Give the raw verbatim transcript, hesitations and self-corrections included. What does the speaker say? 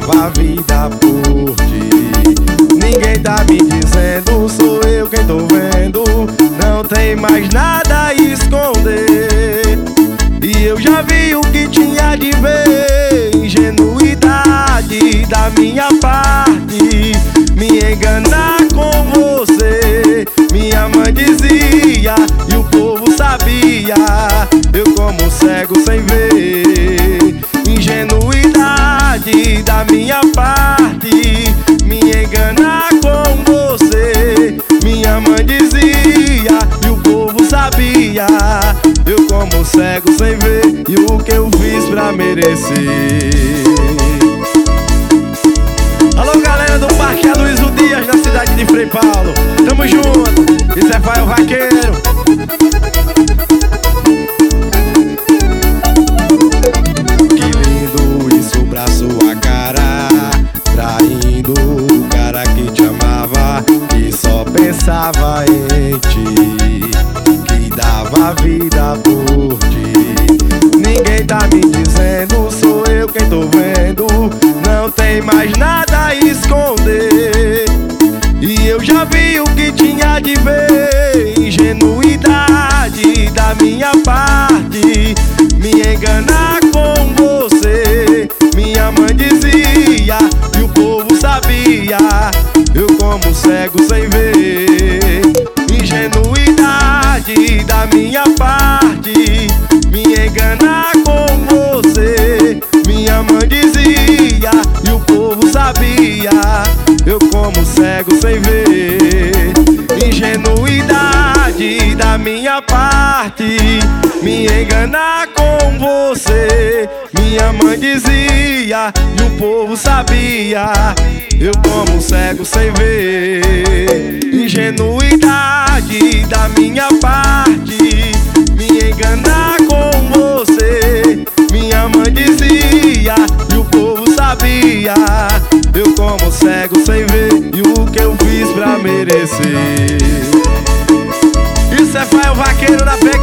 dava a vida por ti. Ninguém tá me dizendo, sou eu quem tô vendo. Não tem mais nada a esconder. E eu já vi o que tinha de ver. Ingenuidade da minha parte, me enganar com você. Minha mãe dizia e o povo sabia, eu como cego sem ver. Ingenuidade da minha parte, me enganar com você. Minha mãe dizia e o povo sabia, eu como cego sem ver. E o que eu fiz pra merecer? Alô galera do Parque Aloysio Dias, na cidade de Frei Paulo, tamo junto, isso é Fael Vaqueiro. Que lindo isso pra sua cara, traindo o cara que te amava, que só pensava em ti, que dava a vida por ti. Ninguém tá me dizendo, sou eu quem tô vendo. Não tem mais nada a esconder. E eu já vi o que tinha de ver. Ingenuidade da minha parte, me enganar com você. Minha mãe dizia e o povo sabia, eu como cego sem ver. Ingenuidade da minha parte, me enganar com você. Minha mãe dizia e o povo sabia, eu como cego sem ver. Ingenuidade da minha parte, me enganar com você. Minha mãe dizia e o povo sabia, eu como cego sem ver. Ingenuidade da minha parte, me enganar com você. Minha mãe dizia e o povo sabia, eu como cego sem ver. E o que eu fiz pra merecer? Isso é Fael Vaqueiro da P